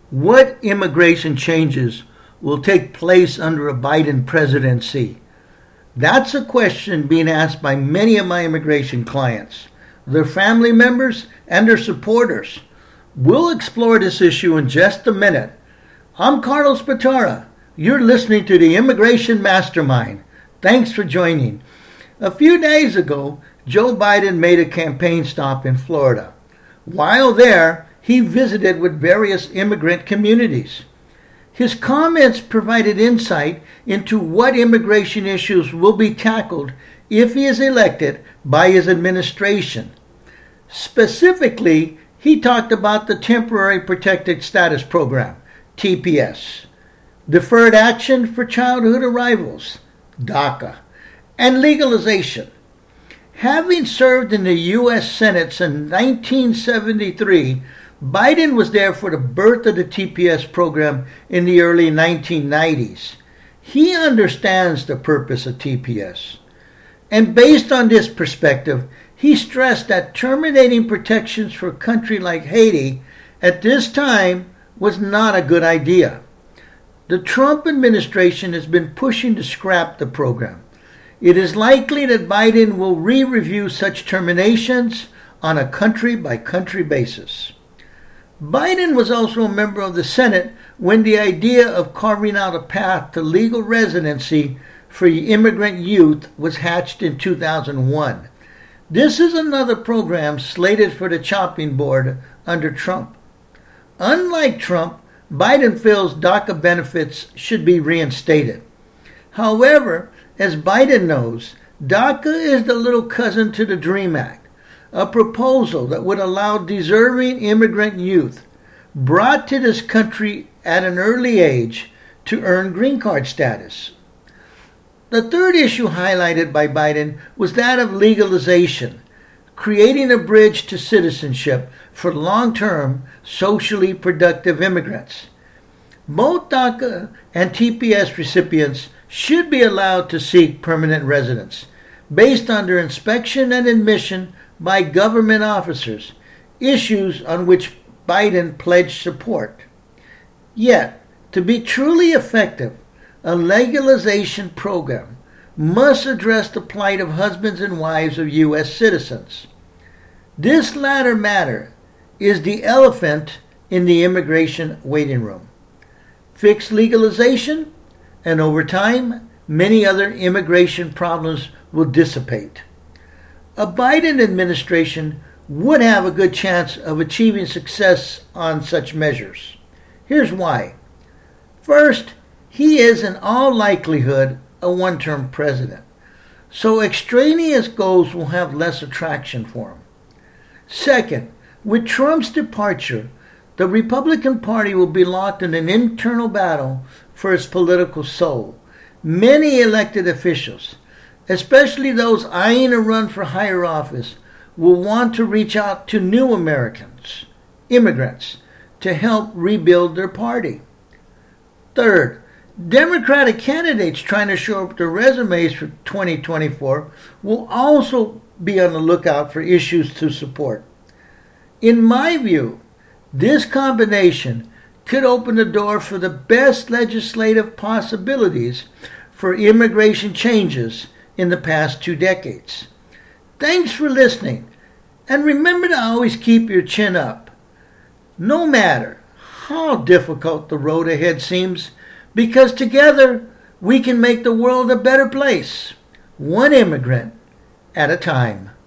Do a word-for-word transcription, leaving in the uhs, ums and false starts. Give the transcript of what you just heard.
What immigration changes will take place under a Biden presidency? That's a question being asked by many of my immigration clients, their family members, and their supporters. We'll explore this issue in just a minute. I'm Carlos Batara. You're listening to the Immigration Mastermind. Thanks for joining. A few days ago, Joe Biden made a campaign stop in Florida. While there, he visited with various immigrant communities. His comments provided insight into what immigration issues will be tackled if he is elected by his administration. Specifically, he talked about the Temporary Protected Status Program, T P S, Deferred Action for Childhood Arrivals, DACA, and legalization. Having served in the U S Senate since nineteen seventy-three, Biden was there for the birth of the T P S program in the early nineteen nineties. He understands the purpose of T P S. And based on this perspective, he stressed that terminating protections for a country like Haiti at this time was not a good idea. The Trump administration has been pushing to scrap the program. It is likely that Biden will re-review such terminations on a country-by-country basis. Biden was also a member of the Senate when the idea of carving out a path to legal residency for immigrant youth was hatched in two thousand one. This is another program slated for the chopping board under Trump. Unlike Trump, Biden feels DACA benefits should be reinstated. However, as Biden knows, DACA is the little cousin to the DREAM Act, a proposal that would allow deserving immigrant youth brought to this country at an early age to earn green card status. The third issue highlighted by Biden was that of legalization, creating a bridge to citizenship for long-term, socially productive immigrants. Both DACA and T P S recipients should be allowed to seek permanent residence based on their inspection and admission by government officers, issues on which Biden pledged support. Yet, to be truly effective, a legalization program must address the plight of husbands and wives of U S citizens. This latter matter is the elephant in the immigration waiting room. Fix legalization, and over time, many other immigration problems will dissipate. A Biden administration would have a good chance of achieving success on such measures. Here's why. First, he is in all likelihood a one-term president, so extraneous goals will have less attraction for him. Second, with Trump's departure, the Republican Party will be locked in an internal battle for its political soul. Many elected officials, especially those eyeing a run for higher office, will want to reach out to new Americans, immigrants, to help rebuild their party. Third, Democratic candidates trying to show up their resumes for twenty twenty-four will also be on the lookout for issues to support. In my view, this combination could open the door for the best legislative possibilities for immigration changes in the past two decades. Thanks for listening, and remember to always keep your chin up, no matter how difficult the road ahead seems, because together we can make the world a better place, one immigrant at a time.